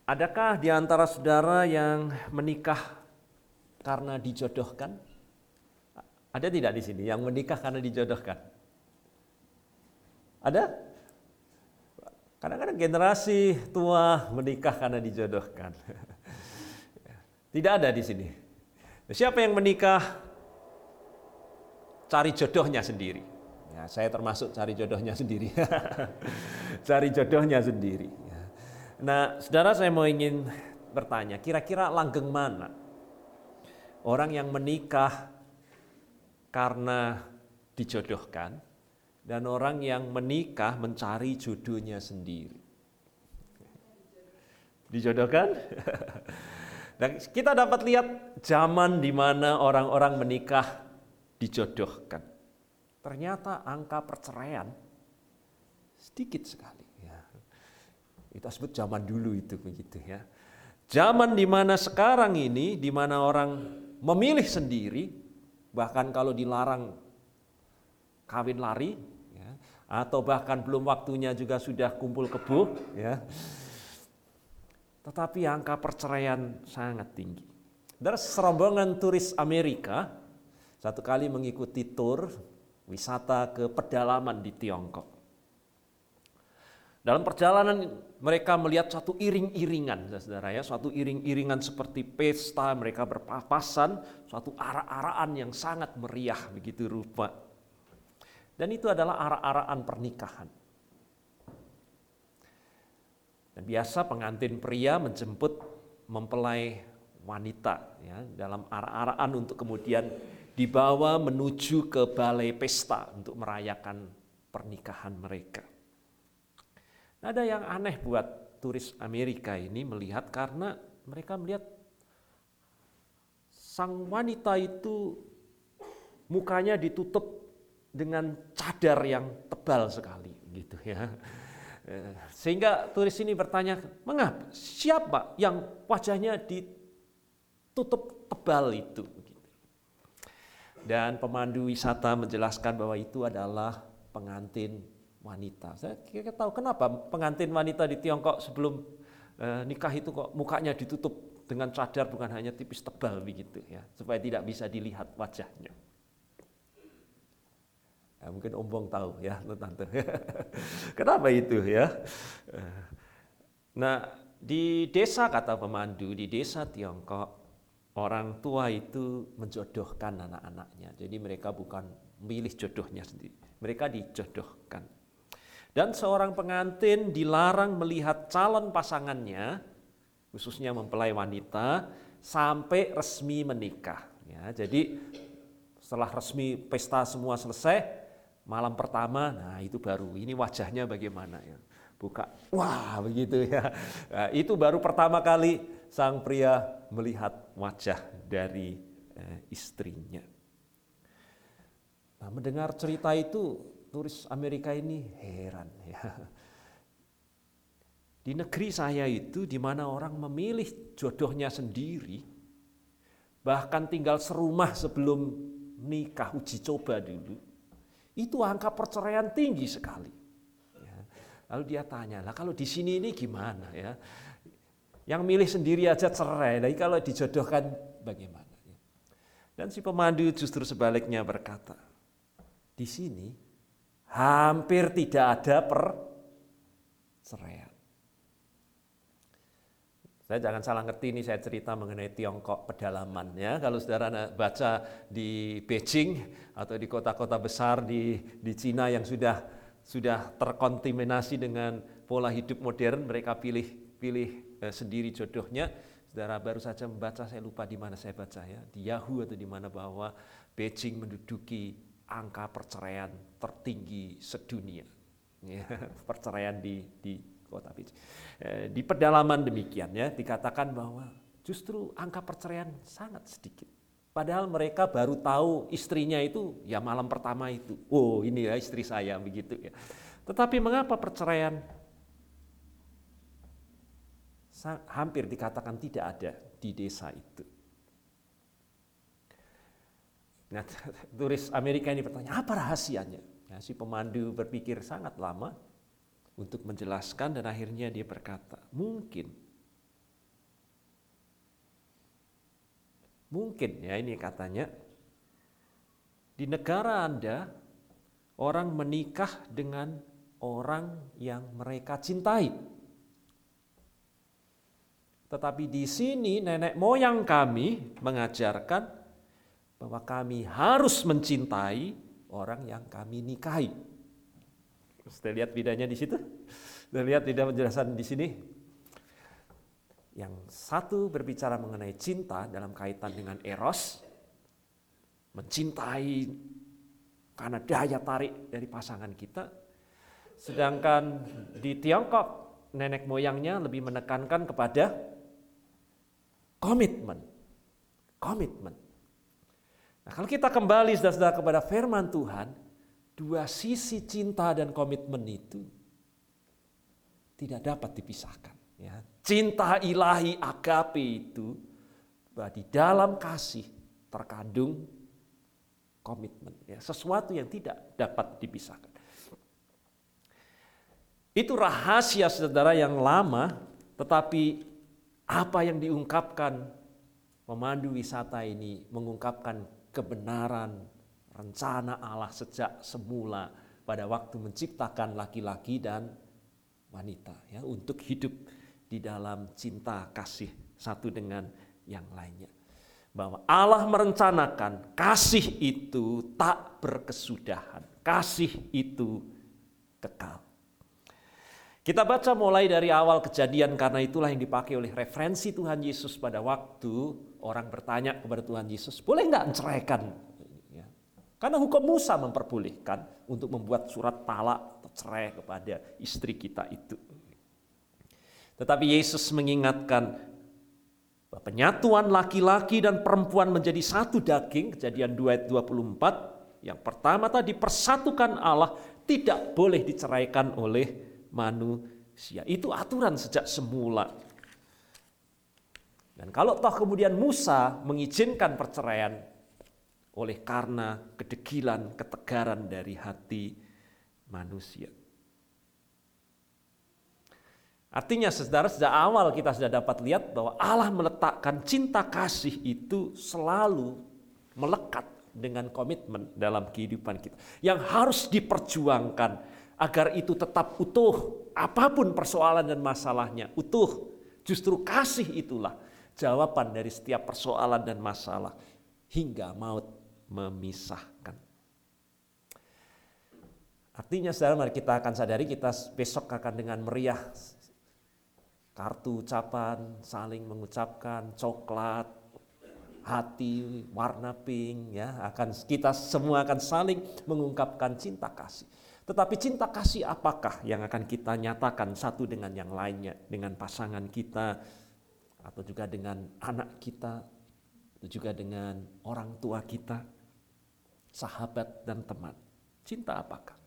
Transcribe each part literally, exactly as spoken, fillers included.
Adakah di antara saudara yang menikah karena dijodohkan? Ada tidak di sini yang menikah karena dijodohkan? Ada? Kadang-kadang generasi tua menikah karena dijodohkan. Tidak ada di sini. Siapa yang menikah cari jodohnya sendiri? Ya, saya termasuk cari jodohnya sendiri. Cari jodohnya sendiri. Nah, saudara, saya mau ingin bertanya, kira-kira langgeng mana orang yang menikah karena dijodohkan dan orang yang menikah mencari jodohnya sendiri? Dijodohkan? Dan kita dapat lihat zaman di mana orang-orang menikah dijodohkan. Ternyata angka perceraian sedikit sekali. Ya. Kita sebut zaman dulu itu begitu ya. Zaman di mana sekarang ini, di mana orang memilih sendiri, bahkan kalau dilarang kawin lari, ya, atau bahkan belum waktunya juga sudah kumpul kebo, ya. Tetapi angka perceraian sangat tinggi. Dari serombongan turis Amerika satu kali mengikuti tur wisata ke pedalaman di Tiongkok. Dalam perjalanan mereka melihat suatu iring-iringan, saudara ya, suatu iring-iringan seperti pesta, mereka berpapasan, suatu arak-arakan yang sangat meriah begitu rupa. Dan itu adalah arak-arakan pernikahan. Dan biasa pengantin pria menjemput mempelai wanita ya, dalam arak-arakan untuk kemudian dibawa menuju ke balai pesta untuk merayakan pernikahan mereka. Nah, ada yang aneh buat turis Amerika ini melihat, karena mereka melihat sang wanita itu mukanya ditutup dengan cadar yang tebal sekali gitu ya. Sehingga turis ini bertanya, mengapa? Siapa yang wajahnya ditutup tebal itu? Dan pemandu wisata menjelaskan bahwa itu adalah pengantin wanita. Saya kira tahu kenapa pengantin wanita di Tiongkok sebelum eh, nikah itu kok mukanya ditutup dengan cadar, bukan hanya tipis tebal begitu ya, supaya tidak bisa dilihat wajahnya. Ya, mungkin Ombong tahu ya, tante. Kenapa itu ya? Nah, di desa, kata pemandu, di desa Tiongkok, orang tua itu menjodohkan anak-anaknya. Jadi mereka bukan memilih jodohnya sendiri, mereka dijodohkan. Dan seorang pengantin dilarang melihat calon pasangannya, khususnya mempelai wanita, sampai resmi menikah. Ya, jadi setelah resmi pesta semua selesai, malam pertama, nah itu baru, ini wajahnya bagaimana ya, buka, wah begitu ya. Nah, itu baru pertama kali sang pria melihat wajah dari eh, istrinya. Nah, mendengar cerita itu, turis Amerika ini heran ya. Di negeri saya itu, di mana orang memilih jodohnya sendiri, bahkan tinggal serumah sebelum nikah, uji coba dulu, itu angka perceraian tinggi sekali. Ya. Lalu dia tanya, lah kalau di sini ini gimana ya? Yang milih sendiri aja cerai, nah kalau dijodohkan bagaimana? Dan si pemandu justru sebaliknya berkata, di sini hampir tidak ada perceraian. Saya jangan salah ngerti, ini saya cerita mengenai Tiongkok pedalaman ya. Kalau saudara baca di Beijing atau di kota-kota besar di di Cina yang sudah sudah terkontaminasi dengan pola hidup modern, mereka pilih pilih eh, sendiri jodohnya. Saudara baru saja membaca, saya lupa di mana saya baca ya, di Yahoo atau di mana, bahwa Beijing menduduki angka perceraian tertinggi sedunia. Ya, perceraian di di kota Beijing. Di pedalaman demikian ya, dikatakan bahwa justru angka perceraian sangat sedikit. Padahal mereka baru tahu istrinya itu ya malam pertama itu. Oh, ini ya istri saya begitu ya. Tetapi mengapa perceraian hampir dikatakan tidak ada di desa itu? Nah, turis Amerika ini bertanya, apa rahasianya? Nah, si pemandu berpikir sangat lama untuk menjelaskan, dan akhirnya dia berkata, mungkin Mungkin ya ini katanya, di negara Anda orang menikah dengan orang yang mereka cintai. Tetapi di sini nenek moyang kami mengajarkan bahwa kami harus mencintai orang yang kami nikahi. Sudah lihat bedanya di situ? Sudah lihat tidak penjelasan di sini? Yang satu berbicara mengenai cinta dalam kaitan dengan eros, mencintai karena daya tarik dari pasangan kita. Sedangkan di Tiongkok, nenek moyangnya lebih menekankan kepada komitmen. Komitmen. Nah, kalau kita kembali saudara-saudara kepada firman Tuhan, dua sisi cinta dan komitmen itu tidak dapat dipisahkan. Ya, cinta ilahi agape itu bahwa di dalam kasih terkandung komitmen, ya, sesuatu yang tidak dapat dipisahkan. Itu rahasia saudara yang lama, tetapi apa yang diungkapkan pemandu wisata ini mengungkapkan kebenaran rencana Allah sejak semula pada waktu menciptakan laki-laki dan wanita, ya, untuk hidup di dalam cinta kasih satu dengan yang lainnya. Bahwa Allah merencanakan kasih itu tak berkesudahan. Kasih itu kekal. Kita baca mulai dari awal Kejadian, karena itulah yang dipakai oleh referensi Tuhan Yesus pada waktu orang bertanya kepada Tuhan Yesus, boleh nggak menceraikan? Ya. Karena hukum Musa memperbolehkan untuk membuat surat talak atau cerai kepada istri kita itu. Tetapi Yesus mengingatkan bahwa penyatuan laki-laki dan perempuan menjadi satu daging, Kejadian dua ayat dua puluh empat, yang pertama tadi persatukan Allah tidak boleh diceraikan oleh manusia. Itu aturan sejak semula. Dan kalau toh kemudian Musa mengizinkan perceraian oleh karena kedegilan, ketegaran dari hati manusia. Artinya saudara, sejak awal kita sudah dapat lihat bahwa Allah meletakkan cinta kasih itu selalu melekat dengan komitmen dalam kehidupan kita. Yang harus diperjuangkan agar itu tetap utuh. Apapun persoalan dan masalahnya, utuh. Justru kasih itulah jawaban dari setiap persoalan dan masalah hingga maut memisahkan. Artinya saudara, mari kita akan sadari kita besok akan dengan meriah kartu ucapan, saling mengucapkan, coklat, hati, warna pink, ya, akan kita semua akan saling mengungkapkan cinta kasih. Tetapi cinta kasih apakah yang akan kita nyatakan satu dengan yang lainnya, dengan pasangan kita, atau juga dengan anak kita, atau juga dengan orang tua kita, sahabat dan teman. Cinta apakah?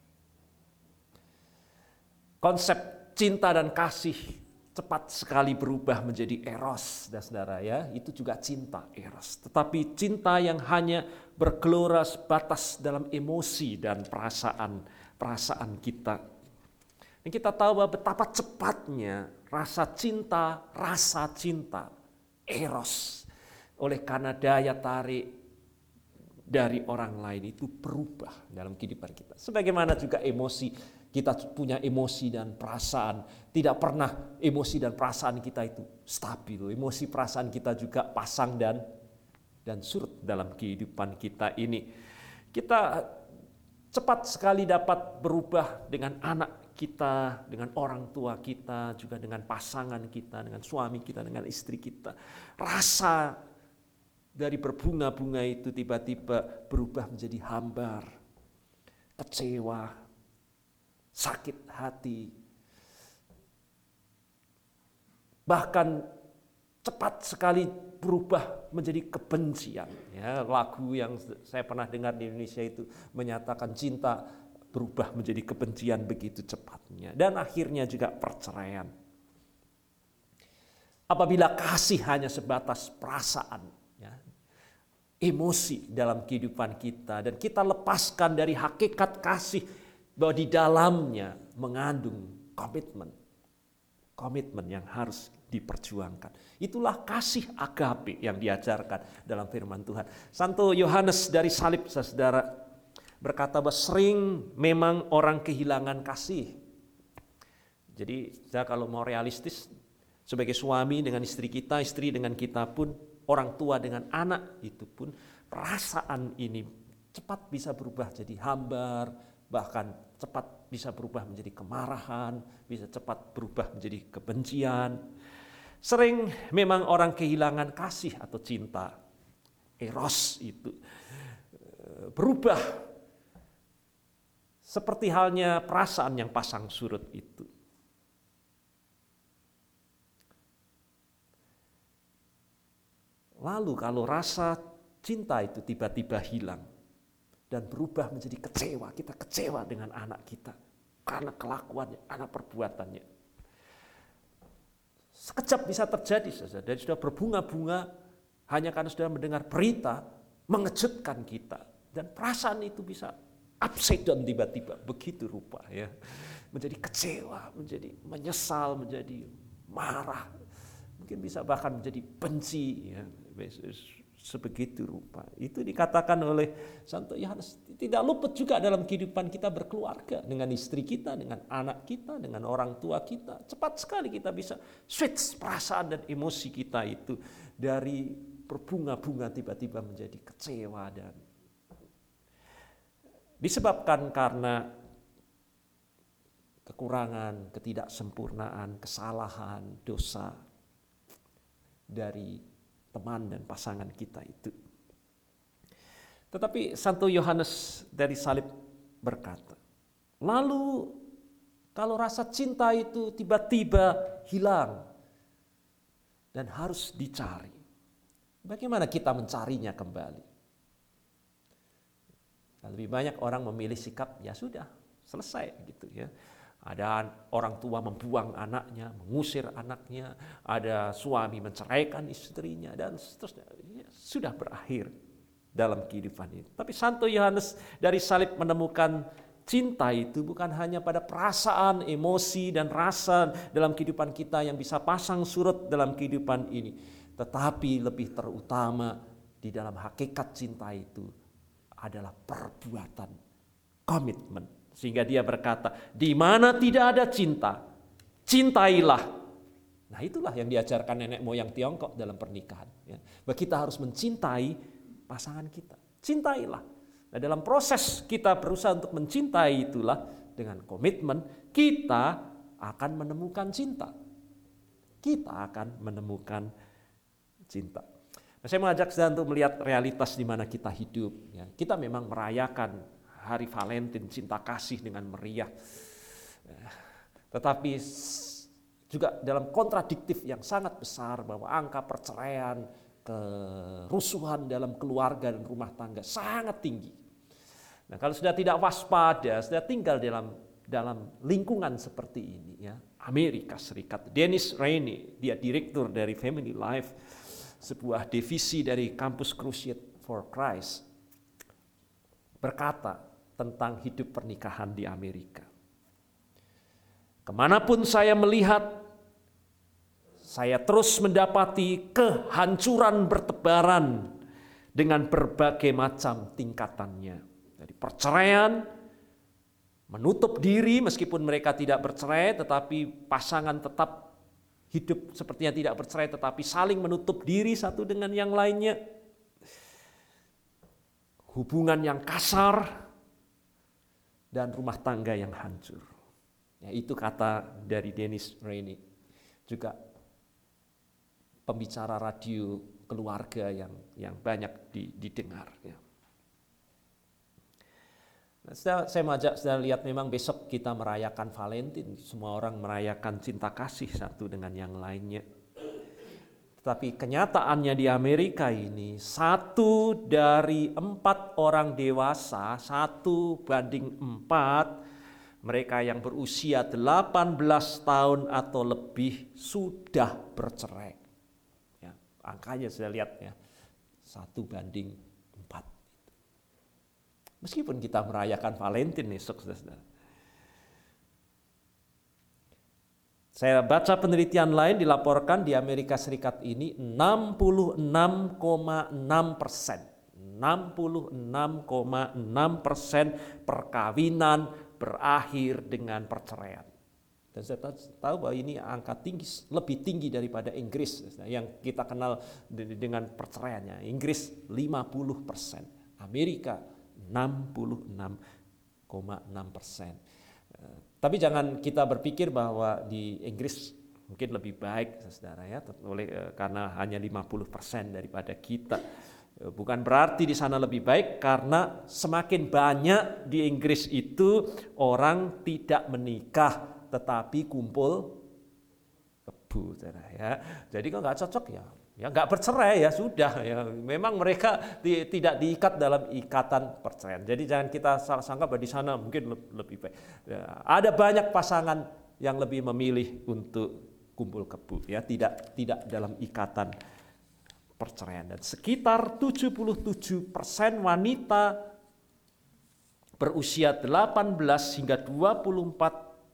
Konsep cinta dan kasih cepat sekali berubah menjadi eros, dan saudara, ya, itu juga cinta eros. Tetapi cinta yang hanya bergelora sebatas dalam emosi dan perasaan perasaan kita. Dan kita tahu bahwa betapa cepatnya rasa cinta, rasa cinta eros oleh karena daya tarik dari orang lain itu berubah dalam kehidupan kita. Sebagaimana juga emosi, kita punya emosi dan perasaan. Tidak pernah emosi dan perasaan kita itu stabil. Emosi perasaan kita juga pasang dan dan surut dalam kehidupan kita ini. Kita cepat sekali dapat berubah dengan anak kita, dengan orang tua kita, juga dengan pasangan kita, dengan suami kita, dengan istri kita. Rasa dari berbunga-bunga itu tiba-tiba berubah menjadi hambar, kecewa, sakit hati, bahkan cepat sekali berubah menjadi kebencian. Ya, lagu yang saya pernah dengar di Indonesia itu menyatakan cinta berubah menjadi kebencian begitu cepatnya. Dan akhirnya juga perceraian. Apabila kasih hanya sebatas perasaan, ya, emosi dalam kehidupan kita, dan kita lepaskan dari hakikat kasih bahwa di dalamnya mengandung komitmen. komitmen yang harus diperjuangkan. Itulah kasih agape yang diajarkan dalam firman Tuhan. Santo Yohanes dari salib, saudara, berkata bahwa sering memang orang kehilangan kasih. Jadi saya kalau mau realistis, sebagai suami dengan istri kita, istri dengan kita pun, orang tua dengan anak itu pun, perasaan ini cepat bisa berubah jadi hambar, bahkan cepat bisa berubah menjadi kemarahan, bisa cepat berubah menjadi kebencian. Sering memang orang kehilangan kasih atau cinta, eros itu berubah seperti halnya perasaan yang pasang surut itu. Lalu kalau rasa cinta itu tiba-tiba hilang dan berubah menjadi kecewa, kita kecewa dengan anak kita karena kelakuannya, anak perbuatannya. Sekejap bisa terjadi saja, dan sudah berbunga-bunga hanya karena sudah mendengar berita mengejutkan kita, dan perasaan itu bisa upside down tiba-tiba, begitu rupa ya, menjadi kecewa, menjadi menyesal, menjadi marah, mungkin bisa bahkan menjadi benci ya. Sebegitu rupa. Itu dikatakan oleh Santo Yohanes. Tidak luput juga dalam kehidupan kita berkeluarga. Dengan istri kita, dengan anak kita, dengan orang tua kita. Cepat sekali kita bisa switch perasaan dan emosi kita itu. Dari berbunga-bunga tiba-tiba menjadi kecewa. Dan disebabkan karena kekurangan, ketidaksempurnaan, kesalahan, dosa dari teman dan pasangan kita itu. Tetapi Santo Yohanes dari salib berkata, lalu kalau rasa cinta itu tiba-tiba hilang dan harus dicari, bagaimana kita mencarinya kembali? Lebih banyak orang memilih sikap, ya sudah, selesai gitu ya. Ada orang tua membuang anaknya, mengusir anaknya, ada suami menceraikan istrinya, dan seterusnya. Ya, sudah berakhir dalam kehidupan ini. Tapi Santo Yohanes dari salib menemukan cinta itu bukan hanya pada perasaan, emosi, dan rasa dalam kehidupan kita yang bisa pasang surut dalam kehidupan ini. Tetapi lebih terutama di dalam hakikat cinta itu adalah perbuatan, komitmen. Sehingga dia berkata, di mana tidak ada cinta, cintailah. Nah itulah yang diajarkan nenek moyang Tiongkok dalam pernikahan. Ya. Bahwa kita harus mencintai pasangan kita. Cintailah. Nah dalam proses kita berusaha untuk mencintai itulah, dengan komitmen, kita akan menemukan cinta. Kita akan menemukan cinta. Nah, saya mengajak Anda untuk melihat realitas di mana kita hidup. Ya. Kita memang merayakan Hari Valentine, cinta kasih dengan meriah. Tetapi juga dalam kontradiktif yang sangat besar bahwa angka perceraian, kerusuhan dalam keluarga dan rumah tangga sangat tinggi. Nah, kalau sudah tidak waspada, sudah tinggal dalam dalam lingkungan seperti ini ya, Amerika Serikat. Dennis Rainey, dia direktur dari Family Life, sebuah divisi dari kampus Crusade for Christ, berkata tentang hidup pernikahan di Amerika. Kemanapun saya melihat, saya terus mendapati kehancuran bertebaran dengan berbagai macam tingkatannya. Dari perceraian, menutup diri meskipun mereka tidak bercerai, tetapi pasangan tetap hidup sepertinya tidak bercerai, tetapi saling menutup diri satu dengan yang lainnya. Hubungan yang kasar, dan rumah tangga yang hancur. Ya, itu kata dari Dennis Rainey. Juga pembicara radio keluarga yang yang banyak didengar. Ya. Nah, saya, saya mengajak saya lihat memang besok kita merayakan Valentine. Semua orang merayakan cinta kasih satu dengan yang lainnya. Tapi kenyataannya di Amerika ini, satu dari empat orang dewasa, satu banding empat, mereka yang berusia delapan belas tahun atau lebih sudah bercerai. Ya, angkanya saya lihat ya, satu banding empat. Meskipun kita merayakan Valentine esok, saudara. Saya baca penelitian lain dilaporkan di Amerika Serikat ini enam puluh enam koma enam persen. enam puluh enam koma enam persen perkawinan berakhir dengan perceraian. Dan saya tahu bahwa ini angka tinggi, lebih tinggi daripada Inggris yang kita kenal dengan perceraiannya. Inggris lima puluh persen, Amerika enam puluh enam koma enam persen. Tapi jangan kita berpikir bahwa di Inggris mungkin lebih baik, saudara ya, oleh karena hanya lima puluh persen daripada kita. Bukan berarti di sana lebih baik, karena semakin banyak di Inggris itu orang tidak menikah tetapi kumpul kebu, saudara ya. Jadi kalau nggak cocok ya, ya nggak bercerai ya sudah ya. Memang mereka di, tidak diikat dalam ikatan perceraian. Jadi jangan kita salah sangka bahwa di sana mungkin lebih baik. Ya, ada banyak pasangan yang lebih memilih untuk kumpul kebu ya, tidak tidak dalam ikatan perceraian. Dan sekitar tujuh puluh tujuh persen wanita berusia delapan belas hingga dua puluh empat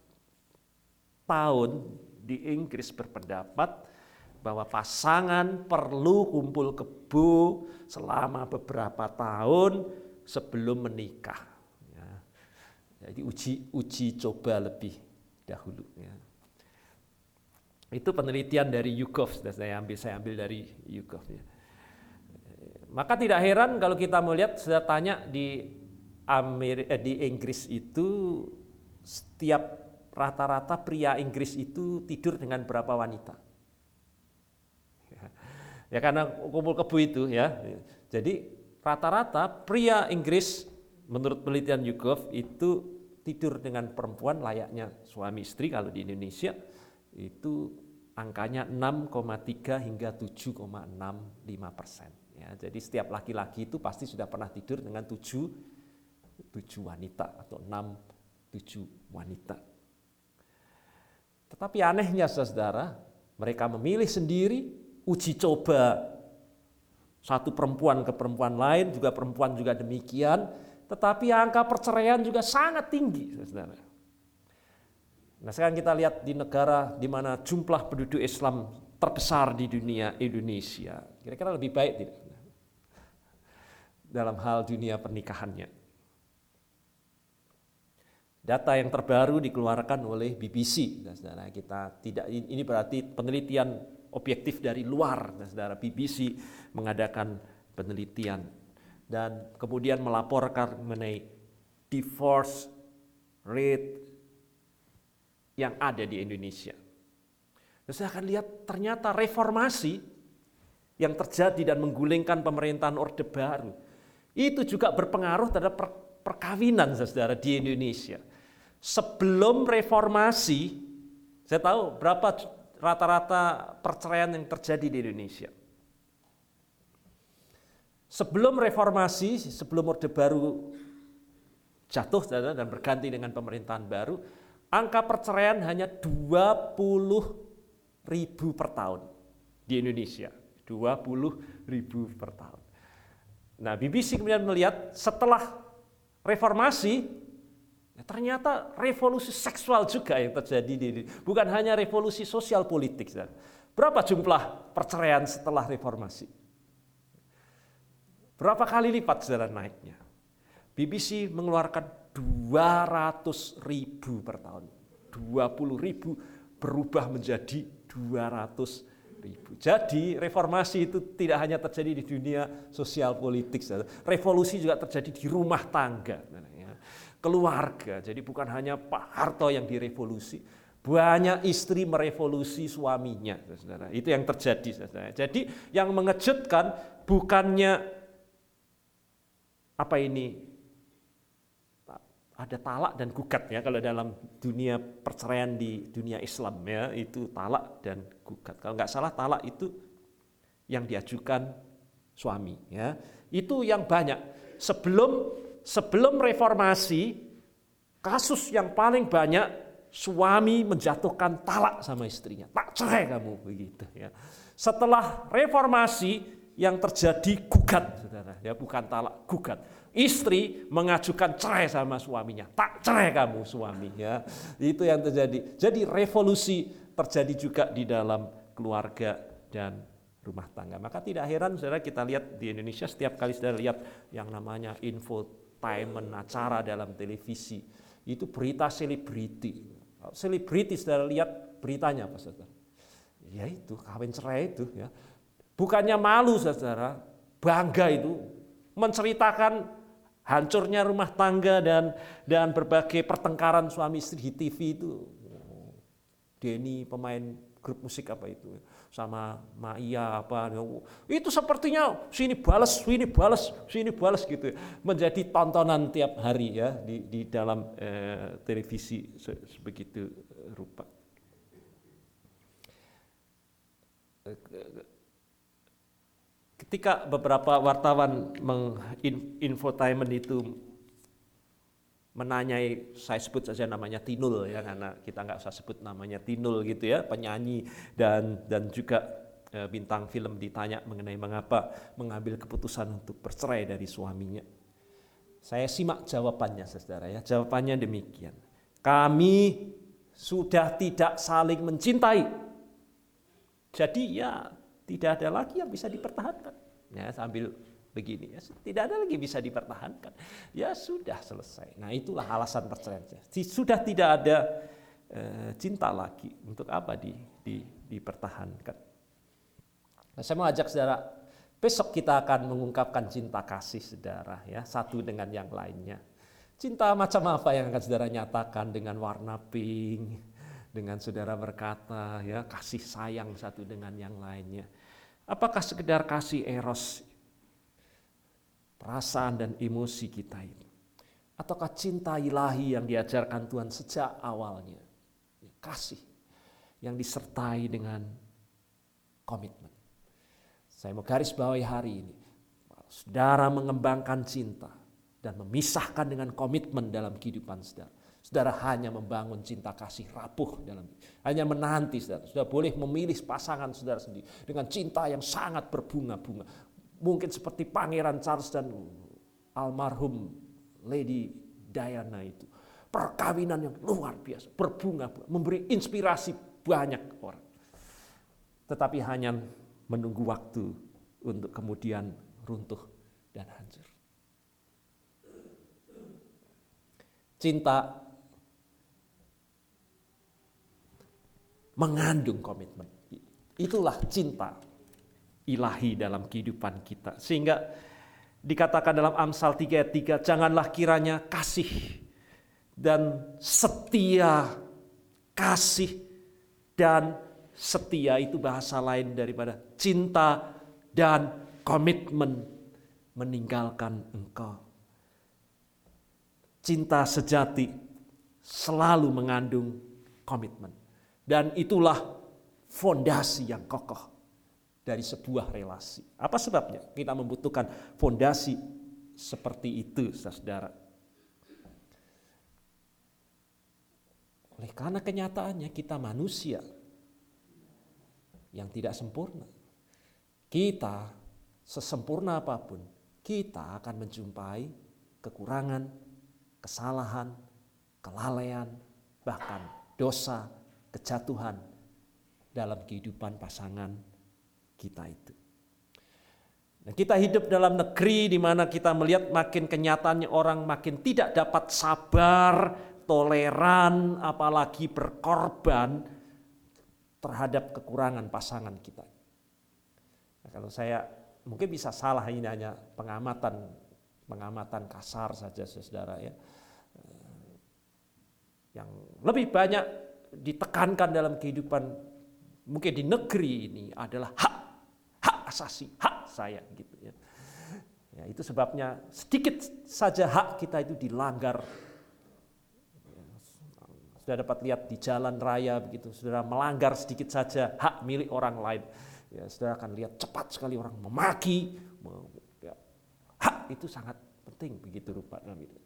tahun di Inggris berpendapat bahwa pasangan perlu kumpul kebo selama beberapa tahun sebelum menikah. Ya. Jadi uji uji coba lebih dahulu. Ya. Itu penelitian dari YouGov, saya ambil saya ambil dari YouGov. Ya. Maka tidak heran kalau kita melihat, saya tanya di Amerika, eh, di Inggris itu setiap rata-rata pria Inggris itu tidur dengan berapa wanita? Ya karena kumpul kebu itu ya. Jadi rata-rata pria Inggris menurut penelitian YouGov itu tidur dengan perempuan layaknya suami istri. Kalau di Indonesia itu angkanya enam koma tiga hingga tujuh koma enam lima persen. Ya, jadi setiap laki-laki itu pasti sudah pernah tidur dengan tujuh, tujuh wanita atau enam, tujuh wanita. Tetapi anehnya saudara, mereka memilih sendiri, uji coba satu perempuan ke perempuan lain, juga perempuan juga demikian, tetapi angka perceraian juga sangat tinggi saudara. Nah sekarang kita lihat di negara di mana jumlah penduduk Islam terbesar di dunia, Indonesia, kira-kira lebih baik tidak dalam hal dunia pernikahannya? Data yang terbaru dikeluarkan oleh B B C, saudara. Kita tidak, ini berarti penelitian objektif dari luar, saudara. B B C mengadakan penelitian dan kemudian melaporkan mengenai divorce rate yang ada di Indonesia. Dan saya akan lihat ternyata reformasi yang terjadi dan menggulingkan pemerintahan Orde Baru itu juga berpengaruh terhadap perkawinan, saudara, di Indonesia. Sebelum reformasi, saya tahu berapa rata-rata perceraian yang terjadi di Indonesia. Sebelum reformasi, sebelum Orde Baru jatuh dan berganti dengan pemerintahan baru, angka perceraian hanya dua puluh ribu per tahun di Indonesia. dua puluh ribu per tahun. Nah, B B C kemudian melihat setelah reformasi, ya, ternyata revolusi seksual juga yang terjadi di ini. Bukan hanya revolusi sosial politik. Berapa jumlah perceraian setelah reformasi? Berapa kali lipat saudara naiknya? B B C mengeluarkan dua ratus ribu per tahun. dua puluh ribu berubah menjadi dua ratus ribu. Jadi reformasi itu tidak hanya terjadi di dunia sosial politik. Saudara. Revolusi juga terjadi di rumah tangga. Keluarga, jadi bukan hanya Pak Harto yang direvolusi, banyak istri merevolusi suaminya, saudara. Itu yang terjadi, saudara. Jadi yang mengejutkan bukannya apa ini ada talak dan gugat ya, kalau dalam dunia perceraian di dunia Islam ya itu talak dan gugat. Kalau nggak salah talak itu yang diajukan suami ya, itu yang banyak. Sebelum Sebelum reformasi, kasus yang paling banyak suami menjatuhkan talak sama istrinya. Tak cerai kamu begitu ya. Setelah reformasi yang terjadi gugat, saudara, ya bukan talak, gugat. Istri mengajukan cerai sama suaminya. Tak cerai kamu suami ya. Itu yang terjadi. Jadi revolusi terjadi juga di dalam keluarga dan rumah tangga. Maka tidak heran saudara kita lihat di Indonesia setiap kali saudara lihat yang namanya infotainment acara dalam televisi, itu berita selebriti. Selebriti saudara lihat beritanya apa saudara? Ya itu kawin cerai itu ya. Bukannya malu saudara, bangga itu menceritakan hancurnya rumah tangga dan dan berbagai pertengkaran suami istri di T V itu. Denny pemain grup musik apa itu sama Maia apa itu sepertinya sini balas, sini balas, sini balas gitu. Menjadi tontonan tiap hari ya di di dalam eh, televisi sebegitu rupa. Ketika beberapa wartawan menginfotainment itu menanyai, saya sebut saja namanya Tinul ya, karena kita nggak usah sebut namanya Tinul gitu ya, penyanyi dan dan juga e, bintang film ditanya mengenai mengapa mengambil keputusan untuk bercerai dari suaminya. Saya simak jawabannya saudara ya, jawabannya demikian. Kami sudah tidak saling mencintai. Jadi ya tidak ada lagi yang bisa dipertahankan. Ya, sambil begini, ya, tidak ada lagi bisa dipertahankan. Ya sudah selesai. Nah itulah alasan perceraian. Sudah tidak ada e, cinta lagi. Untuk apa di, di, dipertahankan? Nah, saya mau ajak saudara, besok kita akan mengungkapkan cinta kasih saudara, ya satu dengan yang lainnya. Cinta macam apa yang akan saudara nyatakan dengan warna pink? Dengan saudara berkata ya kasih sayang satu dengan yang lainnya. Apakah sekedar kasih eros, perasaan dan emosi kita ini? Ataukah cinta ilahi yang diajarkan Tuhan sejak awalnya? Kasih yang disertai dengan komitmen. Saya mau garis bawahi hari ini. Saudara mengembangkan cinta dan memisahkan dengan komitmen dalam kehidupan saudara. Saudara hanya membangun cinta kasih rapuh dalam, hanya menanti saudara. Saudara boleh memilih pasangan saudara sendiri dengan cinta yang sangat berbunga-bunga. Mungkin seperti Pangeran Charles dan almarhum Lady Diana itu. Perkawinan yang luar biasa, berbunga-bunga, memberi inspirasi banyak orang. Tetapi hanya menunggu waktu untuk kemudian runtuh dan hancur. Cinta mengandung komitmen. Itulah cinta ilahi dalam kehidupan kita. Sehingga dikatakan dalam Amsal tiga ayat tiga, janganlah kiranya kasih dan setia, kasih dan setia itu bahasa lain daripada cinta dan komitmen meninggalkan engkau. Cinta sejati selalu mengandung komitmen. Dan itulah fondasi yang kokoh dari sebuah relasi. Apa sebabnya? Kita membutuhkan fondasi seperti itu, saudara. Oleh karena kenyataannya kita manusia yang tidak sempurna. Kita sesempurna apapun, kita akan menjumpai kekurangan, kesalahan, kelalaian, bahkan dosa, kejatuhan dalam kehidupan pasangan kita itu. Nah, kita hidup dalam negeri di mana kita melihat makin kenyataannya orang makin tidak dapat sabar, toleran, apalagi berkorban terhadap kekurangan pasangan kita. Nah, kalau saya mungkin bisa salah, ini hanya pengamatan pengamatan kasar saja saudara ya. Yang lebih banyak ditekankan dalam kehidupan mungkin di negeri ini adalah hak, hak asasi, hak saya gitu ya. Ya itu sebabnya sedikit saja hak kita itu dilanggar. Ya, sudah dapat lihat di jalan raya begitu, saudara melanggar sedikit saja hak milik orang lain. Ya, saudara akan lihat cepat sekali orang memaki. Ya, hak itu sangat penting begitu rupa dalam itu.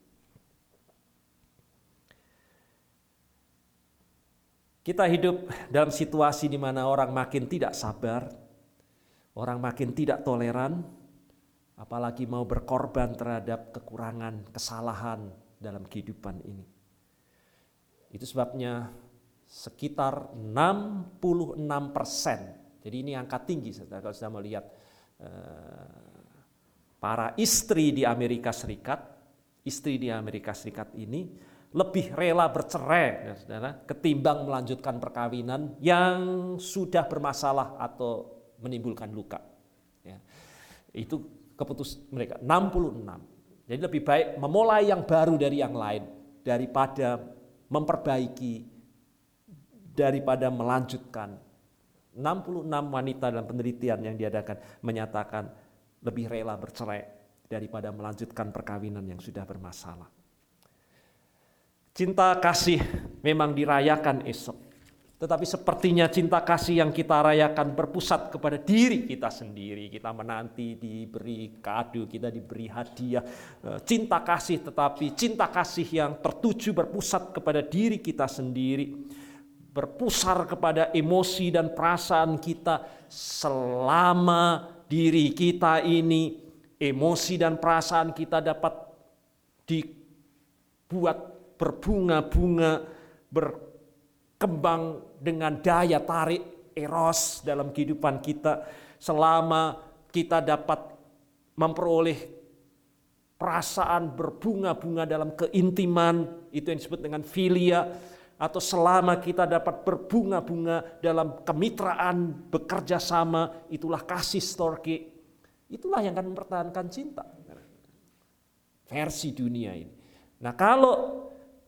Kita hidup dalam situasi di mana orang makin tidak sabar, orang makin tidak toleran, apalagi mau berkorban terhadap kekurangan, kesalahan dalam kehidupan ini. Itu sebabnya sekitar enam puluh enam persen. Jadi ini angka tinggi saudara, kalau sudah melihat eh, para istri di Amerika Serikat, istri di Amerika Serikat ini lebih rela bercerai saudara, ketimbang melanjutkan perkawinan yang sudah bermasalah atau menimbulkan luka. Ya. Itu keputus mereka enam puluh enam. Jadi lebih baik memulai yang baru dari yang lain daripada memperbaiki, daripada melanjutkan. enam puluh enam wanita dalam penelitian yang diadakan menyatakan lebih rela bercerai daripada melanjutkan perkawinan yang sudah bermasalah. Cinta kasih memang dirayakan esok, tetapi sepertinya cinta kasih yang kita rayakan berpusat kepada diri kita sendiri. Kita menanti diberi kado, kita diberi hadiah. Cinta kasih, tetapi cinta kasih yang tertuju berpusat kepada diri kita sendiri, berpusar kepada emosi dan perasaan kita selama diri kita ini, emosi dan perasaan kita dapat dibuat berbunga-bunga, berkembang dengan daya tarik eros dalam kehidupan kita, selama kita dapat memperoleh perasaan berbunga-bunga dalam keintiman, itu yang disebut dengan filia, atau selama kita dapat berbunga-bunga dalam kemitraan, bekerja sama, itulah kasih storge. Itulah yang akan mempertahankan cinta versi dunia ini. Nah, kalau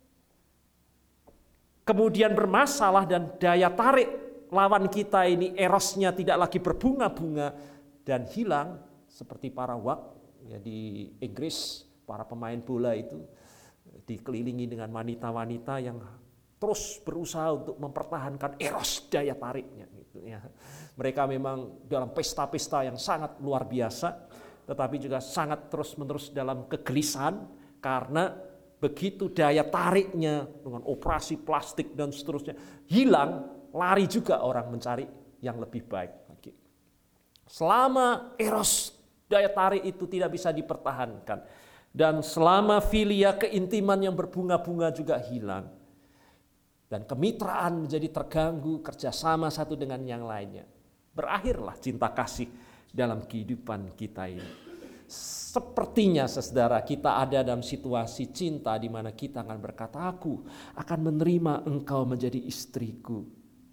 kemudian bermasalah dan daya tarik lawan kita ini erosnya tidak lagi berbunga-bunga dan hilang, seperti para wak ya, di Inggris, para pemain bola itu dikelilingi dengan wanita-wanita yang terus berusaha untuk mempertahankan eros daya tariknya gitu ya. Mereka memang dalam pesta-pesta yang sangat luar biasa, tetapi juga sangat terus-menerus dalam kegelisahan karena begitu daya tariknya dengan operasi plastik dan seterusnya hilang, lari juga orang mencari yang lebih baik lagi. Selama eros daya tarik itu tidak bisa dipertahankan dan selama filia keintiman yang berbunga-bunga juga hilang, dan kemitraan menjadi terganggu, kerjasama satu dengan yang lainnya, berakhirlah cinta kasih dalam kehidupan kita ini. Sepertinya saudara kita ada dalam situasi cinta di mana kita akan berkata, aku akan menerima engkau menjadi istriku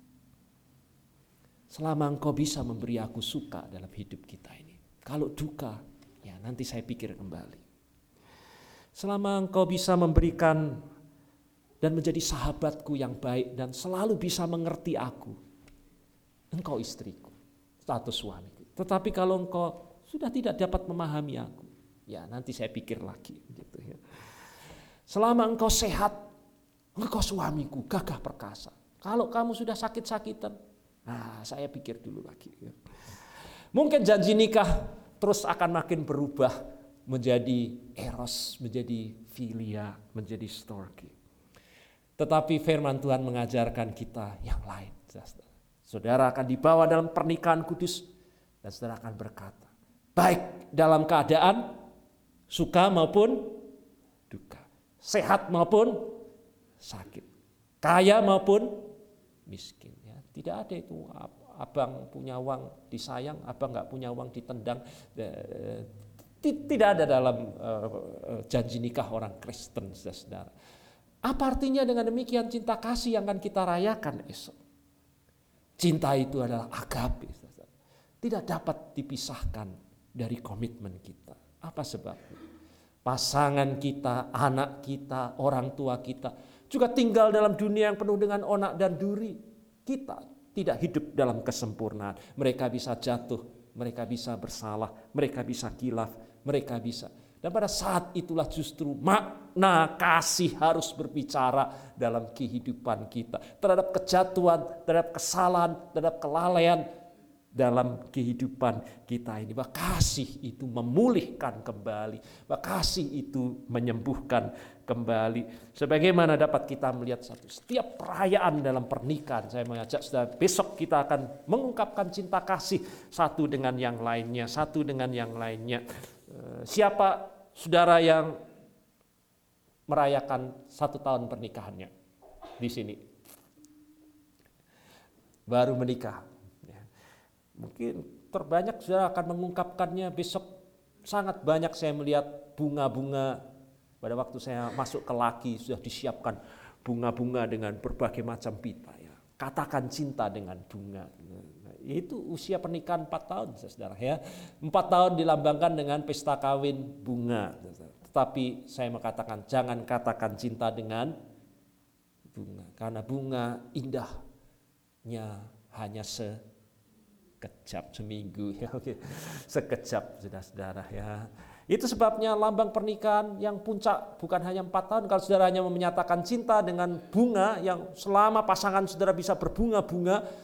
selama engkau bisa memberi aku suka dalam hidup kita ini. Kalau duka, ya nanti saya pikir kembali. Selama engkau bisa memberikan dan menjadi sahabatku yang baik dan selalu bisa mengerti aku, engkau istriku, status suamiku. Tetapi kalau engkau sudah tidak dapat memahami aku, ya nanti saya pikir lagi. Gitu ya. Selama engkau sehat, engkau suamiku, gagah perkasa. Kalau kamu sudah sakit-sakitan, nah saya pikir dulu lagi. Ya. Mungkin janji nikah terus akan makin berubah menjadi eros, menjadi filia, menjadi storge. Tetapi firman Tuhan mengajarkan kita yang lain. Saudara akan dibawa dalam pernikahan kudus dan saudara akan berkata, baik dalam keadaan suka maupun duka, sehat maupun sakit, kaya maupun miskin. Ya, tidak ada itu abang punya uang disayang, abang nggak punya uang ditendang. Tidak ada dalam janji nikah orang Kristen, saudara. Apa artinya dengan demikian cinta kasih yang akan kita rayakan esok? Cinta itu adalah agape. Tidak dapat dipisahkan dari komitmen kita. Apa sebabnya? Pasangan kita, anak kita, orang tua kita juga tinggal dalam dunia yang penuh dengan onak dan duri. Kita tidak hidup dalam kesempurnaan. Mereka bisa jatuh, mereka bisa bersalah, mereka bisa khilaf, mereka bisa. Dan pada saat itulah justru makna kasih harus berbicara dalam kehidupan kita. Terhadap kejatuhan, terhadap kesalahan, terhadap kelalaian dalam kehidupan kita ini. Bahwa kasih itu memulihkan kembali. Bahwa kasih itu menyembuhkan kembali. Sebagaimana dapat kita melihat satu setiap perayaan dalam pernikahan. Saya mengajak saudara, besok kita akan mengungkapkan cinta kasih satu dengan yang lainnya. Satu dengan yang lainnya. Siapa saudara yang merayakan satu tahun pernikahannya di sini? baru menikah. Ya. Mungkin terbanyak saudara akan mengungkapkannya besok. Sangat banyak saya melihat bunga-bunga pada waktu saya masuk ke Laki sudah disiapkan bunga-bunga dengan berbagai macam pita. Ya. Katakan cinta dengan bunga. Itu usia pernikahan empat tahun, saudara ya. Empat tahun dilambangkan dengan pesta kawin bunga. Tetapi saya mengatakan jangan katakan cinta dengan bunga, karena bunga indahnya hanya sekejap, seminggu ya, oke, sekejap, saudara-saudara ya. Itu sebabnya lambang pernikahan yang puncak bukan hanya empat tahun. Kalau saudara hanya menyatakan cinta dengan bunga yang selama pasangan saudara bisa berbunga-bunga,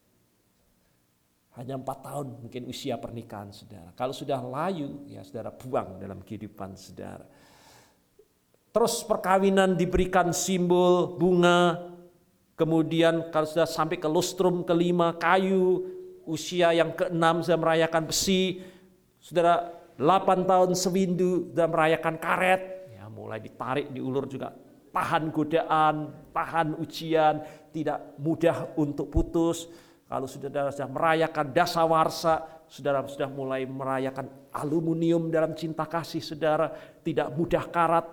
hanya empat tahun mungkin usia pernikahan saudara. Kalau sudah layu, ya saudara buang dalam kehidupan saudara. Terus perkawinan diberikan simbol bunga. Kemudian kalau sudah sampai ke lustrum kelima, kayu. Usia yang keenam sudah merayakan besi. Saudara delapan tahun sewindu sudah merayakan karet. Ya, mulai ditarik, diulur juga. Tahan godaan, tahan ujian, tidak mudah untuk putus. Kalau saudara sudah merayakan dasawarsa, saudara sudah mulai merayakan aluminium dalam cinta kasih saudara, tidak mudah karat,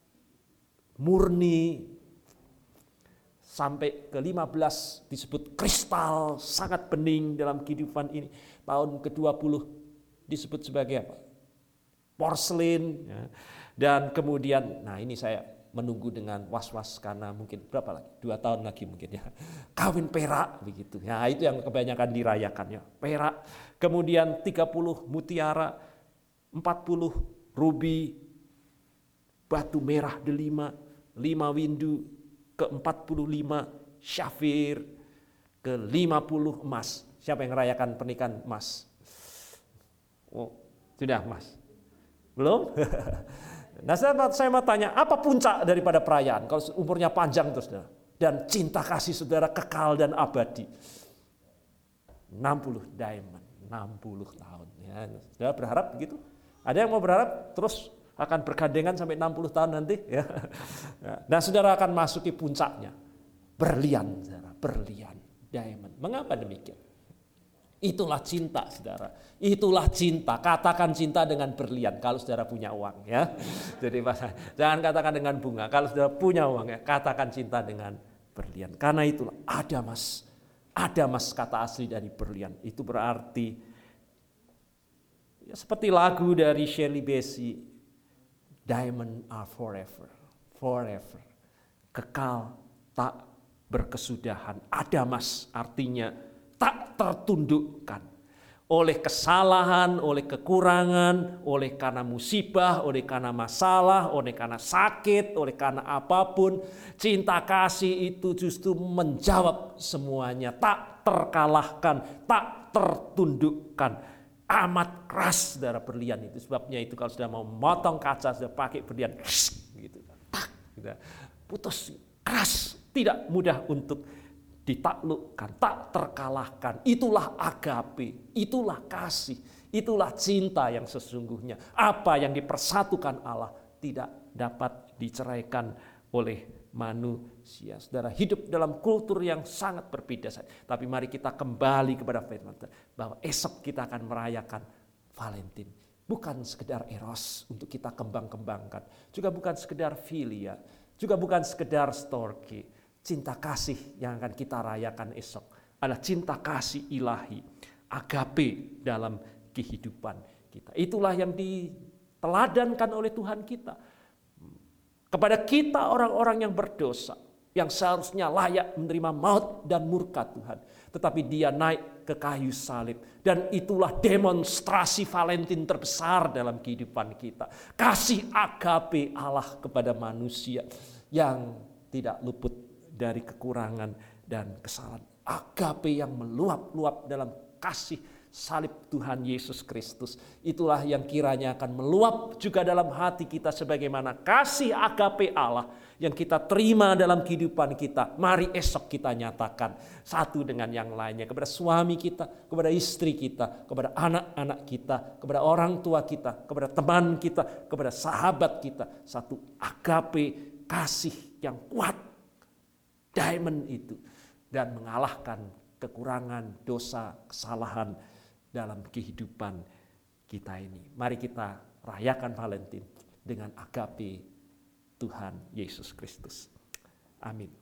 murni. Sampai ke lima belas disebut kristal, sangat bening dalam kehidupan ini. Tahun ke dua puluh disebut sebagai apa? Porselin. Ya. Dan kemudian, nah ini saya menunggu dengan was-was karena mungkin berapa lagi? Dua tahun lagi mungkin ya. Kawin perak begitu. Ya itu yang kebanyakan dirayakan ya. Perak. Kemudian tiga puluh mutiara, empat puluh rubi, batu merah delima, lima windu, ke empat puluh lima syafir, ke lima puluh emas. Siapa yang merayakan pernikahan emas? Oh, sudah emas. Belum? Nah saya, saya mau tanya, apa puncak daripada perayaan? Kalau umurnya panjang terus, dan cinta kasih saudara kekal dan abadi. enam puluh diamond, enam puluh tahun. Ya, saudara berharap begitu? Ada yang mau berharap terus akan bergandengan sampai enam puluh tahun nanti? Ya. Nah saudara akan masuki puncaknya. Berlian, saudara, berlian, diamond. Mengapa demikian? Itulah cinta, saudara. Itulah cinta. Katakan cinta dengan berlian kalau saudara punya uang, ya. Jadi jangan katakan dengan bunga. Kalau saudara punya uang, ya, katakan cinta dengan berlian. Karena itulah ada mas, ada mas kata asli dari berlian. Itu berarti ya, seperti lagu dari Shirley Bassey, diamond are forever, forever, kekal, tak berkesudahan. Ada mas artinya tak tertundukkan oleh kesalahan, oleh kekurangan, oleh karena musibah, oleh karena masalah, oleh karena sakit, oleh karena apapun. Cinta kasih itu justru menjawab semuanya, tak terkalahkan, tak tertundukkan. Amat keras saudara berlian itu. Sebabnya itu kalau sudah mau motong kaca sudah pakai berlian gitu, tak, gitu. Putus, keras, tidak mudah untuk ditaklukkan, tak terkalahkan. Itulah agape, itulah kasih, itulah cinta yang sesungguhnya. Apa yang dipersatukan Allah tidak dapat diceraikan oleh manusia. Saudara, hidup dalam kultur yang sangat berbeda. Tapi mari kita kembali kepada firman bahwa esok kita akan merayakan Valentine. Bukan sekedar eros untuk kita kembang-kembangkan, juga bukan sekedar filia, juga bukan sekedar storge. Cinta kasih yang akan kita rayakan esok adalah cinta kasih ilahi, agape dalam kehidupan kita. Itulah yang diteladankan oleh Tuhan kita kepada kita orang-orang yang berdosa, yang seharusnya layak menerima maut dan murka Tuhan. Tetapi dia naik ke kayu salib. Dan itulah demonstrasi Valentine terbesar dalam kehidupan kita. Kasih agape Allah kepada manusia yang tidak luput dari kekurangan dan kesalahan. Agape yang meluap-luap dalam kasih salib Tuhan Yesus Kristus. Itulah yang kiranya akan meluap juga dalam hati kita sebagaimana kasih agape Allah yang kita terima dalam kehidupan kita. Mari esok kita nyatakan satu dengan yang lainnya kepada suami kita, kepada istri kita, kepada anak-anak kita, kepada orang tua kita, kepada teman kita, kepada sahabat kita. Satu agape kasih yang kuat, diamond itu, dan mengalahkan kekurangan, dosa, kesalahan dalam kehidupan kita ini. Mari kita rayakan Valentin dengan agape Tuhan Yesus Kristus. Amin.